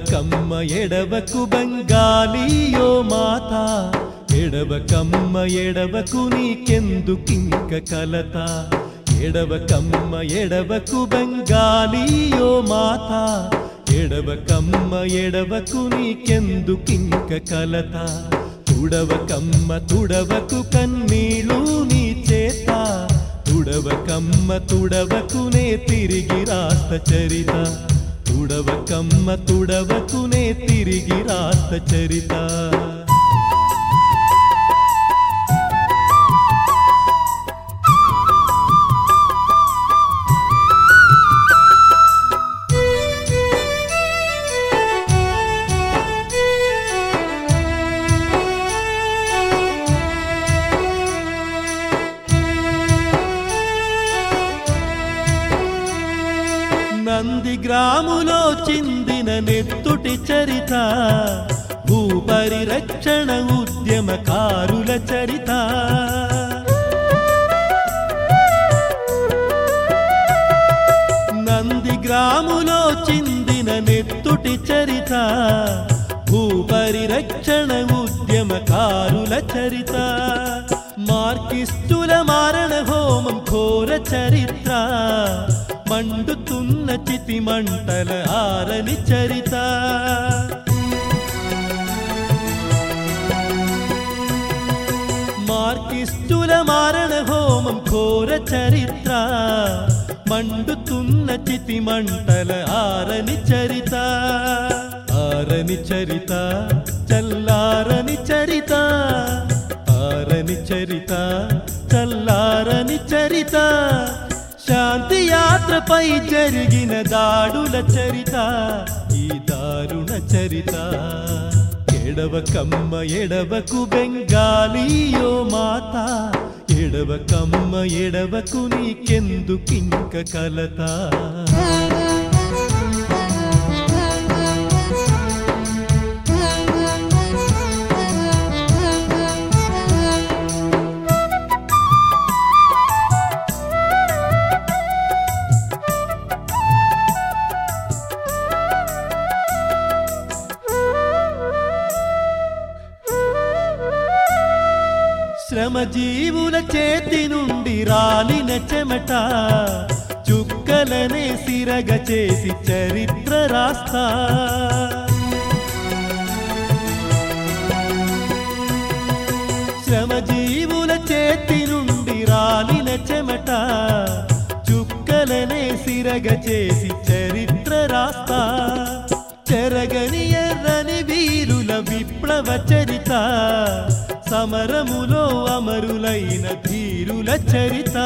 ఎడవకమ్మ ఎడవకు బెంగాలీయో మాత ఎడవకమ్మ ఎడవకు నీకెందుకింక కలత ఎడవకమ్మ ఎడవకు బెంగాలీయో మాత ఎడవకమ్మ ఎడవకు నీకెందుకింక కలత తుడవకమ్మ తుడవకు కన్నీళ్ళు నీ చేత తుడవకమ్మ తుడవకునే తిరిగి రాస్త చరిత తుడవకమ్మ తుడవకునే తిరిగి రాస్త చరిత నంది గ్రాములో చిందిన నెత్తుటి చరిత భూపరిరక్షణ ఉద్యమకారుల చరిత నంది గ్రాములో చిందిన నెత్తుటి చరిత భూపరిరక్షణ ఉద్యమకారుల చరిత మార్కిస్టుల మారణ హోమం ఘోర చరిత్ర మండుతున్న చితి మంటల ఆరని చరిత మార్కిస్టుల మారణ హోమం ఘోర చరిత్ర మండుతున్న చితి మంటల ఆరని చరిత ఆరని చరిత చల్లారని చరిత ఆరని చరిత చల్లారని చరిత శాంతి యాత్రపై జరిగిన దాడుల చరిత ఈ దారుణ చరిత ఎడవకమ్మ ఎడవకు బెంగాలీయో మాత ఎడవకమ్మ ఎడవకు నీకెందుకింక కలత శ్రమజీవుల చేతి నుండి రాలిన చెమట చుక్కలనే సిరగ చేసి చరిత్ర రాస్తా శ్రమజీవుల చేతి నుండి రాలిన చెమట చుక్కలనే సిరగ చేసి చరిత్ర రాస్తా చెరగని ఎర్రని వీరుల విప్లవ చరిత సమరములో అమరులైన ధీరుల చరిత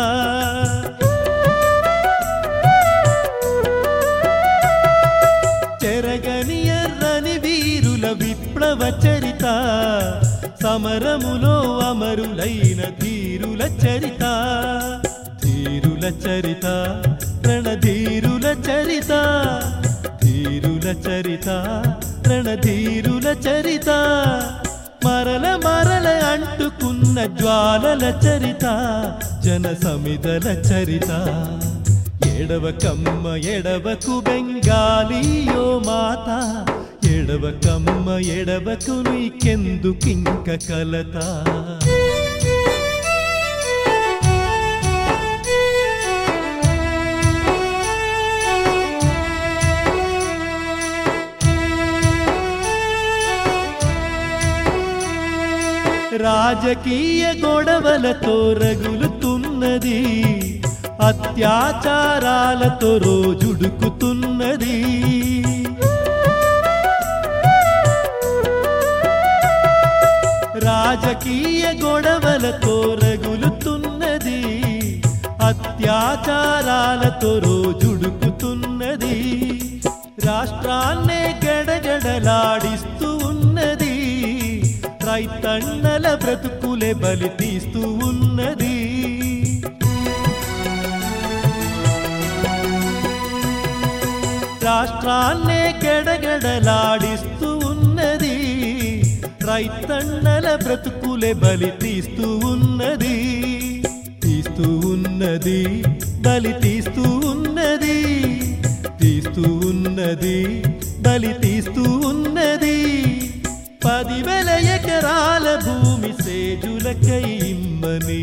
చెరగని ఎర్రని వీరుల విప్లవ చరిత సమరములో అమరులైన ధీరుల చరిత ధీరుల చరిత రణధీరుల చరిత ధీరుల చరిత రణధీరుల చరిత మరల మరల అంటుకున్న జ్వాలల చరిత జన సమిదల చరిత ఎడవకమ్మ ఎడవకు బెంగాలీయో మాత ఎడవకమ్మ ఎడవకు నీకెందుకింక కలత రాజకీయ గొడవలతో రగులుతున్నది అత్యాచారాలతో రోజుడుకుతున్నది రాజకీయ గొడవలతో రగులుతున్నది అత్యాచారాలతో రోజుడుకుతున్నది రాష్ట్రాన్నే గడగడలాడిస్తూ ఉన్నది రైతన్నల బ్రతుకులే బలి తీస్తూ ఉన్నది రాష్ట్రాన్నే గడగడలాడిస్తూ ఉన్నది రైతన్నల బ్రతుకులే బలి తీస్తూ ఉన్నది బలి తీస్తూ ఉన్నది బలి తీస్తూ ఉన్నది 10,000 ఎకరాల భూమి సేజులకై ఇమ్మని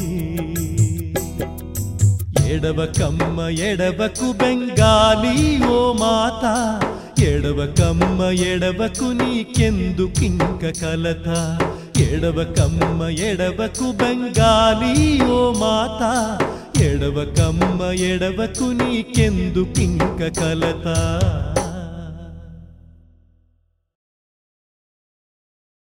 ఎడవకమ్మ ఎడవకు బెంగాలీ ఓ మాత ఎడవకమ్మ ఎడవకు నీకెందుకింక కలత ఎడవకమ్మ ఎడవకు బెంగాలీ ఓ మాత ఎడవకమ్మ ఎడవకు నీకెందుకింక కలత